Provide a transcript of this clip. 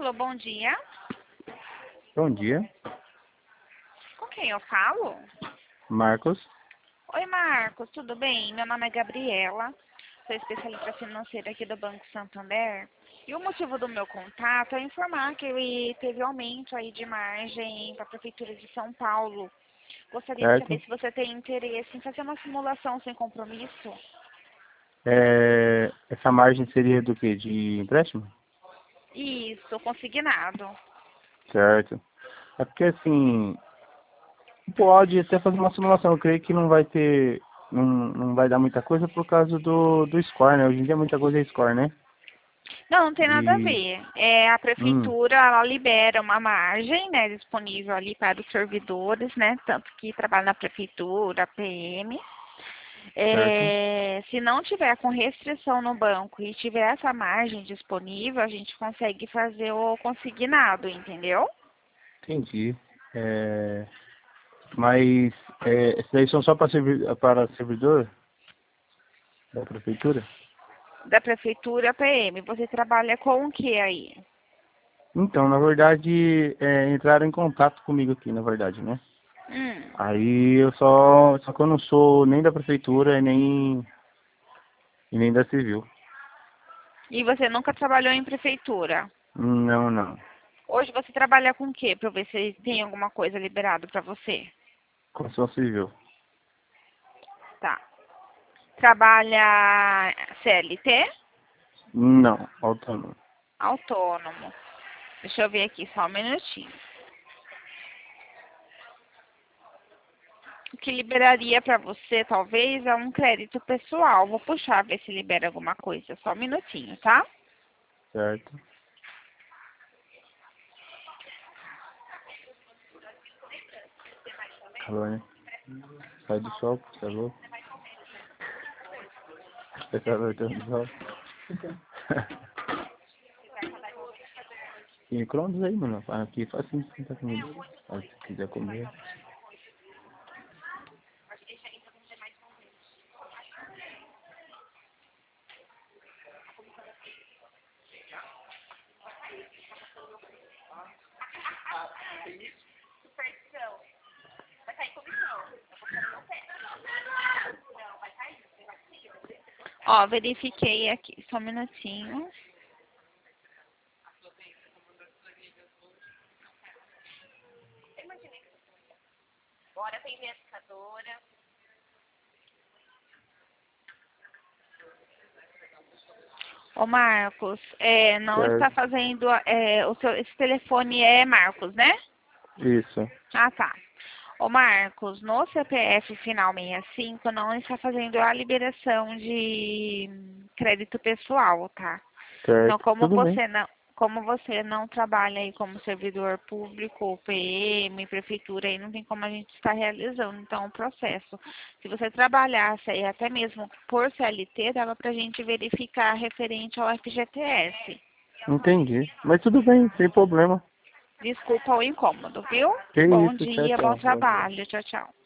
Alô, bom dia. Bom dia, Com quem eu falo? Marcos. Oi, Marcos, tudo bem? Meu nome é Gabriela, sou especialista financeira aqui do Banco Santander. E o motivo do meu contato é informar que teve aumento aí de margem para a Prefeitura de São Paulo. Gostaria de saber Certo? se você tem interesse em fazer uma simulação sem compromisso. Essa margem seria do quê? De empréstimo? Isso, consignado. Certo. É porque assim, pode até fazer uma simulação. Eu creio que não vai ter, não vai dar muita coisa por causa do score, né? Hoje em dia muita coisa é score, né? Não, não tem nada a E, ver. A prefeitura, ela libera uma margem, né, disponível ali para os servidores, né, tanto que trabalham na prefeitura, PM. certo? Se não tiver com restrição no banco e tiver essa margem disponível, a gente consegue fazer o consignado, entendeu? Entendi. É, mas esses daí são só para servidor da prefeitura? Da prefeitura, PM. Você trabalha com o que aí? Então, na verdade, entraram em contato comigo aqui, na verdade, né? Hum. Aí só que eu não sou nem da prefeitura e nem da civil. E você nunca trabalhou em prefeitura? Não, não. Hoje você trabalha com o quê? Para eu ver se tem alguma coisa liberado para você. Construção civil. Tá. Trabalha CLT? Não, autônomo. Autônomo. Deixa eu ver aqui só um minutinho. O que liberaria para você, talvez, é um crédito pessoal. Vou puxar, ver se libera alguma coisa. Só um minutinho, tá? Certo. Calor, né? Sai do sol, você é louco. Você tá voltando do sol. E micro-ondas aí, mano. Aqui faz assim, esquentar comida. Aí, se quiser comer. Ó, verifiquei aqui. Só um minutinho. Agora tem verificadora. Ô, Marcos, não está Certo. fazendo. Esse telefone é Marcos, né? Isso. Ah, tá. Ô, Marcos, no CPF final 65 não está fazendo a liberação de crédito pessoal, tá? Então, Certo. Tudo bem. como você não trabalha aí como servidor público, PM, prefeitura, aí não tem como a gente estar realizando, então, o processo. Se você trabalhasse aí até mesmo por CLT, dava pra gente verificar referente ao FGTS. Entendi. Mas tudo bem, sem problema. Desculpa o incômodo, viu? Que Bom isso, tchau, dia, bom tchau. Bom dia. trabalho. Tchau, tchau.